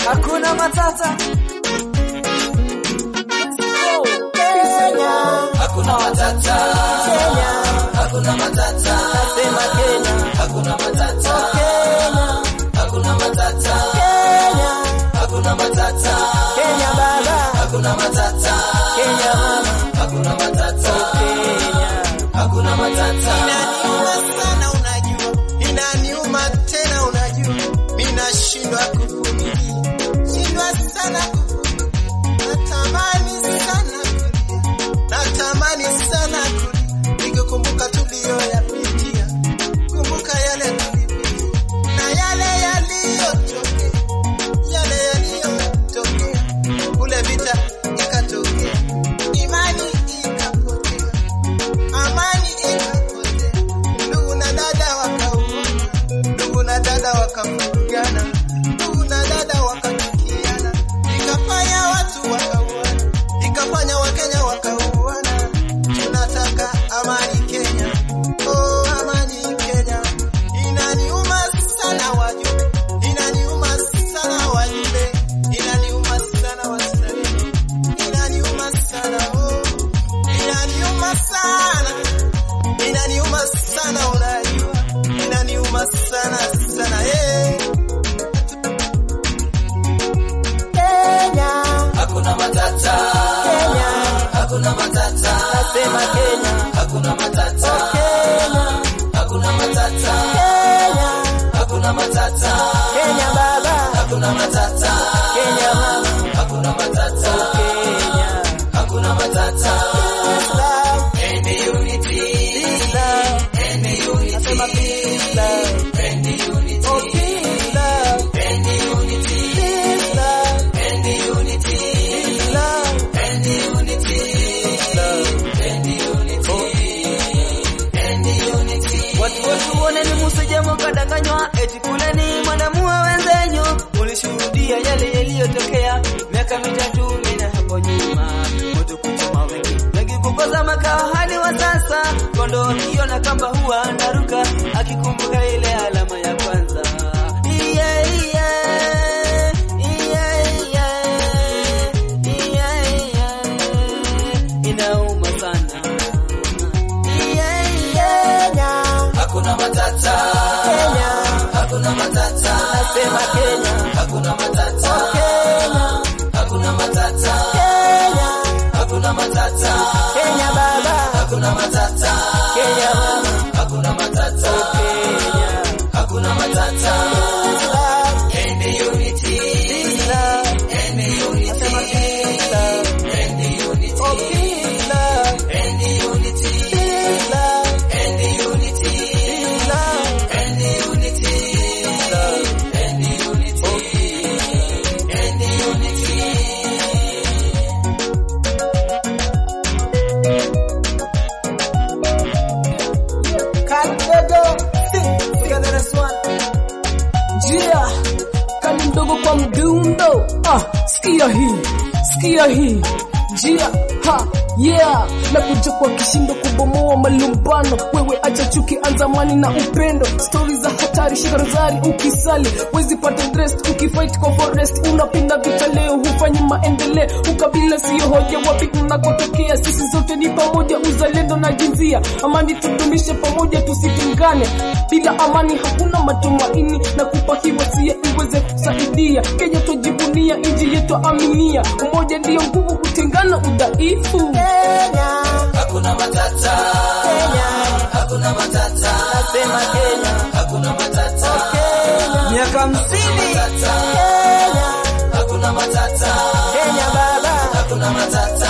hakuna matata. Kenya, Hakuna matata. Kenya, Hakuna matata. nasema Kenya, Hakuna matata. Kenya, Hakuna matata. Kenya, Hakuna matata. Kenya baba, Hakuna matata. Kenya mama, Hakuna matata. Kenya. Hakuna matata. Inaniuma sana unajua, inaniuma tena unajua, mimi nashindwa kuvumilia, shindwa sana kuvumilia, natamani sana kulia, natamani sana kulia, nikikumbuka tuliyoyapitia, kumbuka yale tulipitia, na yale yaliyotokea, kule vita ikatokea, imani ikapotea, amani ikapotea, ndugu na dada wakauana, ndugu na dada wakafurugana, ndugu na dada wakachukiana, ikafanya watu wakauana, ikafanya Wakenya wakauana. Tunataka amani Kenya, oh amani Kenya. Inaniuma sana wajumbe, inaniuma sana wajumbe, inaniuma sana wasanii, inaniuma sana oh, inaniuma sana, inaniuma sana unajua, inaniuma sana sana Kenya, Hakuna matata. Kenya, Hakuna matata. nasema Kenya, Hakuna matata. Kenya, Hakuna matata. Kenya, Hakuna matata. Kenya baba, Hakuna matata. Kenya mama, Hakuna matata. Kenya. Hakuna matata. Peace, love, And unity. peace, love, And unity. nasema peace, love, And unity. oh peace, love, And unity. peace, love, And unity. peace, love, And unity. love. And unity. And unity. Watu oneni musije mkadanganywa eti kule ni mwanamua wenzenyu, mulishuhudia yale yaliyotokea miaka mitatu mina hapo nyuma, moto kuchoma wengi kukosa makao hadi wa sasa, kondoo hiyo na kamba huwa anaruka akikumbuka ile alama ya kwanza. Yeah, yeah, yeah, yeah, yeah. Inauma sana. Kenya, Hakuna matata. Kenya, Hakuna matata. nasema Kenya, Hakuna matata. Kenya, Hakuna matata. Kenya, Hakuna matata. Kenya baba, Hakuna matata. Kenya mama, Hakuna matata. Kenya. Hakuna matata. Peace, love, And unity. peace, love, And unity. nasema peace, love, And unity. oh peace, love, And unity. peace, love, And unity. peace, love, And unity. love, And unity. And unity. Kadogo, together as one. Jia, kani mdogo kwa mdundo. Sikia hii. Jia, ha, yeah. Na kuja kwa kishindo kubomoa malumbano. Wewe acha chuki, anza amani na upendo. Stories za hatari, shigarazari ukisali. Wezi pata interest, ukifight kwa forest. Unapinga vita leo, hufanyi maendeleo. Ukabila siyo hoja, wapi unakotokea. Sisi zote ni pamoja, uzalendo na jinsia. Amani tudumishe pamoja, tusipingane. Bila amani hakuna matumaini, na kupa hii wasia iweze kusaidia. Kenya tujivunia, inji yetu aminia. Umoja ndiyo nguvu, kutengana udhaifu. Kenya, Hakuna matata. Kenya, Hakuna matata. nasema Kenya, Hakuna matata. Kenya, Miaka 50. Kenya, Hakuna matata. Kenya baba, Hakuna matata.